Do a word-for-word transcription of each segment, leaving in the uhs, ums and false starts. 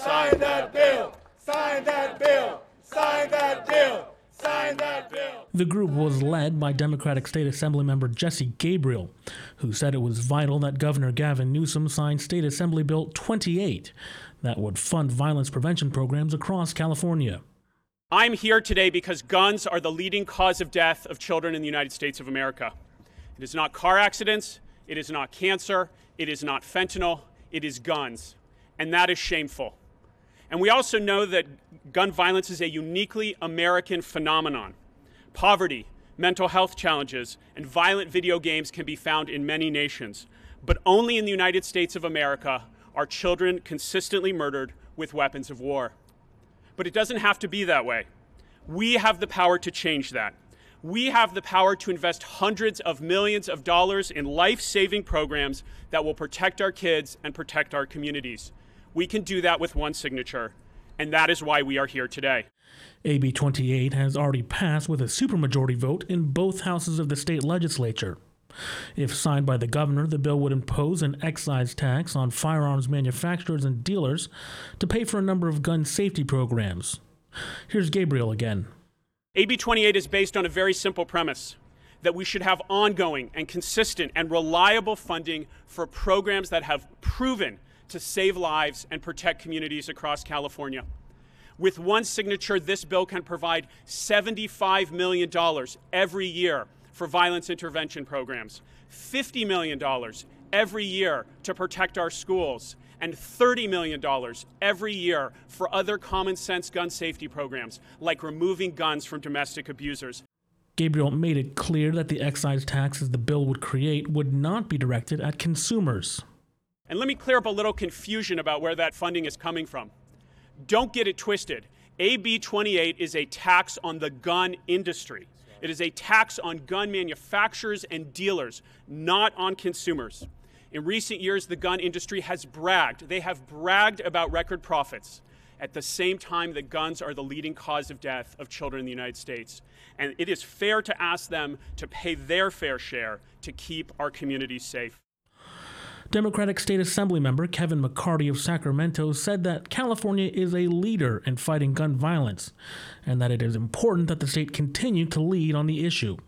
Sign that bill! Sign that bill! Sign that bill! Sign that bill! The group was led by Democratic State Assembly member Jesse Gabriel, who said it was vital that Governor Gavin Newsom sign State Assembly Bill twenty-eight that would fund violence prevention programs across California. I'm here today because guns are the leading cause of death of children in the United States of America. It is not car accidents, it is not cancer, it is not fentanyl, it is guns. And that is shameful. And we also know that gun violence is a uniquely American phenomenon. Poverty, mental health challenges, and violent video games can be found in many nations. But only in the United States of America are children consistently murdered with weapons of war. But it doesn't have to be that way. We have the power to change that. We have the power to invest hundreds of millions of dollars in life-saving programs that will protect our kids and protect our communities. We can do that with one signature, and that is why we are here today. A B twenty-eight has already passed with a supermajority vote in both houses of the state legislature. If signed by the governor, the bill would impose an excise tax on firearms manufacturers and dealers to pay for a number of gun safety programs. Here's Gabriel again. A B twenty-eight is based on a very simple premise, that we should have ongoing and consistent and reliable funding for programs that have proven to save lives and protect communities across California. With one signature, this bill can provide seventy-five million dollars every year for violence intervention programs, fifty million dollars every year to protect our schools, and thirty million dollars every year for other common sense gun safety programs, like removing guns from domestic abusers. Gabriel made it clear that the excise taxes the bill would create would not be directed at consumers. And let me clear up a little confusion about where that funding is coming from. Don't get it twisted. A B twenty-eight is a tax on the gun industry. It is a tax on gun manufacturers and dealers, not on consumers. In recent years, the gun industry has bragged. They have bragged about record profits at the same time that guns are the leading cause of death of children in the United States. And it is fair to ask them to pay their fair share to keep our communities safe. Democratic State Assembly member Kevin McCarty of Sacramento said that California is a leader in fighting gun violence and that it is important that the state continue to lead on the issue.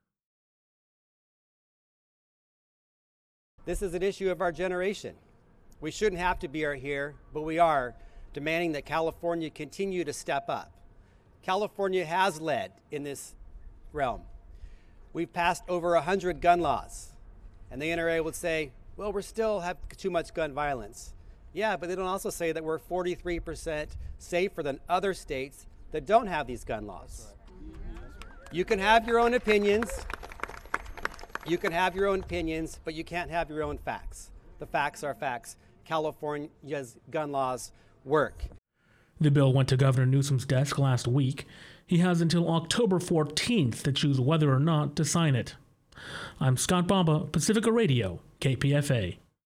This is an issue of our generation. We shouldn't have to be here, but we are, demanding that California continue to step up. California has led in this realm. We've passed over one hundred gun laws, and the N R A would say, well, we still have too much gun violence. Yeah, but they don't also say that we're forty-three percent safer than other states that don't have these gun laws. You can have your own opinions. You can have your own opinions, but you can't have your own facts. The facts are facts. California's gun laws work. The bill went to Governor Newsom's desk last week. He has until October fourteenth to choose whether or not to sign it. I'm Scott Bamba, Pacifica Radio, K P F A.